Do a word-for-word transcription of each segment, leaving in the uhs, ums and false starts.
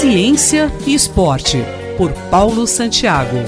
Ciência e Esporte, por Paulo Santiago.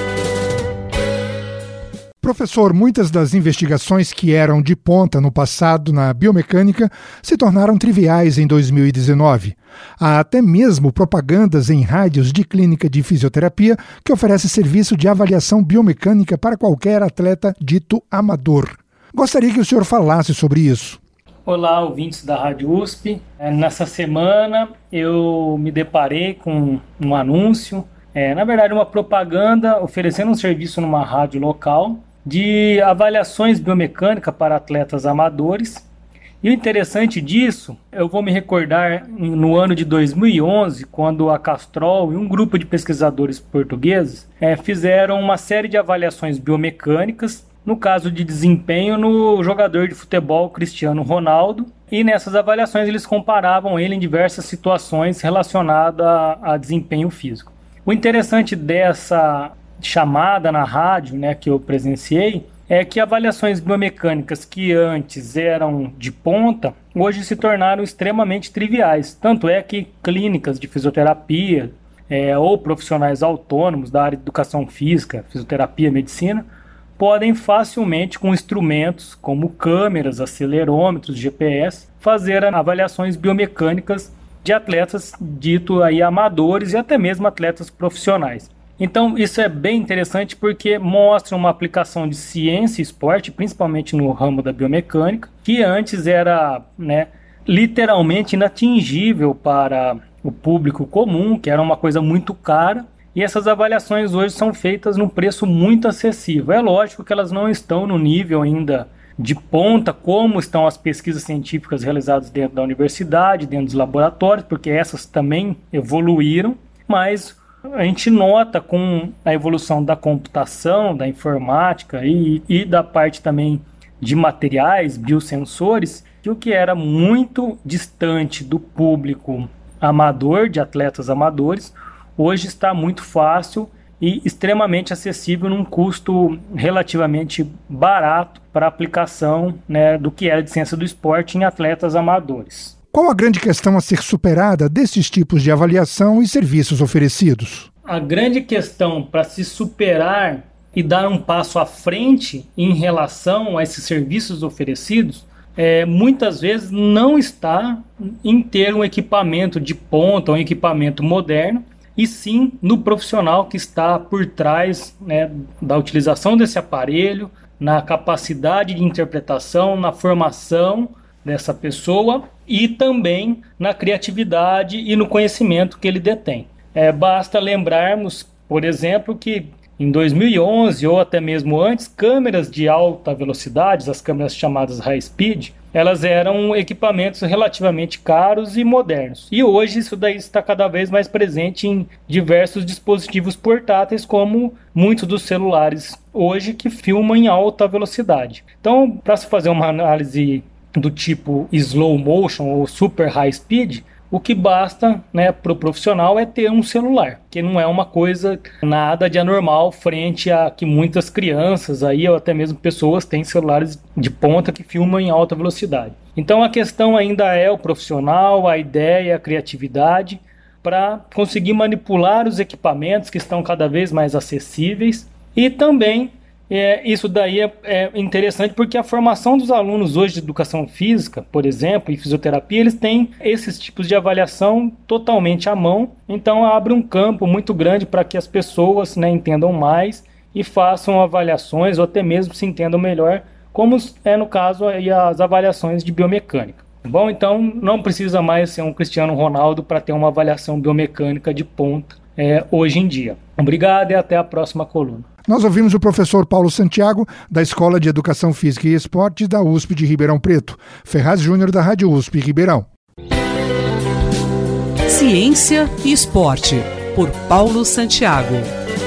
Professor, muitas das investigações que eram de ponta no passado na biomecânica se tornaram triviais em dois mil e dezenove. Há até mesmo propagandas em rádios de clínica de fisioterapia que oferece serviço de avaliação biomecânica para qualquer atleta dito amador. Gostaria que o senhor falasse sobre isso. Olá, ouvintes da Rádio U S P. Nessa semana eu me deparei com um anúncio, é, na verdade uma propaganda oferecendo um serviço numa rádio local de avaliações biomecânicas para atletas amadores. E o interessante disso, eu vou me recordar no ano de dois mil e onze, quando a Castrol e um grupo de pesquisadores portugueses é, fizeram uma série de avaliações biomecânicas, no caso de desempenho no jogador de futebol Cristiano Ronaldo, e nessas avaliações eles comparavam ele em diversas situações relacionadas a, a desempenho físico. O interessante dessa chamada na rádio, né, que eu presenciei, é que avaliações biomecânicas que antes eram de ponta, hoje se tornaram extremamente triviais. Tanto é que clínicas de fisioterapia é, ou profissionais autônomos da área de educação física, fisioterapia, medicina, podem facilmente, com instrumentos como câmeras, acelerômetros, G P S, fazer avaliações biomecânicas de atletas dito aí amadores e até mesmo atletas profissionais. Então isso é bem interessante porque mostra uma aplicação de ciência e esporte, principalmente no ramo da biomecânica, que antes era, né, literalmente inatingível para o público comum, que era uma coisa muito cara. E essas avaliações hoje são feitas num preço muito acessível. É lógico que elas não estão no nível ainda de ponta, como estão as pesquisas científicas realizadas dentro da universidade, dentro dos laboratórios, porque essas também evoluíram, mas a gente nota com a evolução da computação, da informática e, e da parte também de materiais, biosensores, que o que era muito distante do público amador, de atletas amadores, hoje está muito fácil e extremamente acessível num custo relativamente barato para aplicação, né, do que era de ciência do esporte em atletas amadores. Qual a grande questão a ser superada desses tipos de avaliação e serviços oferecidos? A grande questão para se superar e dar um passo à frente em relação a esses serviços oferecidos é, muitas vezes não está em ter um equipamento de ponta, um equipamento moderno, e sim no profissional que está por trás, né, da utilização desse aparelho, na capacidade de interpretação, na formação dessa pessoa e também na criatividade e no conhecimento que ele detém. É, basta lembrarmos, por exemplo, que em dois mil e onze ou até mesmo antes, câmeras de alta velocidade, as câmeras chamadas high speed, elas eram equipamentos relativamente caros e modernos. E hoje isso daí está cada vez mais presente em diversos dispositivos portáteis, como muitos dos celulares hoje que filmam em alta velocidade. Então, para se fazer uma análise do tipo slow motion ou super high speed, o que basta, né, para o profissional é ter um celular, que não é uma coisa nada de anormal frente a que muitas crianças aí, ou até mesmo pessoas têm celulares de ponta que filmam em alta velocidade. Então a questão ainda é o profissional, a ideia, a criatividade para conseguir manipular os equipamentos que estão cada vez mais acessíveis e também É, isso daí é, é interessante porque a formação dos alunos hoje de educação física, por exemplo, e fisioterapia, eles têm esses tipos de avaliação totalmente à mão, então abre um campo muito grande para que as pessoas, né, entendam mais e façam avaliações ou até mesmo se entendam melhor, como é no caso aí as avaliações de biomecânica. Bom, então não precisa mais ser um Cristiano Ronaldo para ter uma avaliação biomecânica de ponta é, hoje em dia. Obrigado e até a próxima coluna. Nós ouvimos o professor Paulo Santiago, da Escola de Educação Física e Esportes da U S P de Ribeirão Preto, Ferraz Júnior da Rádio U S P Ribeirão. Ciência e Esporte, por Paulo Santiago.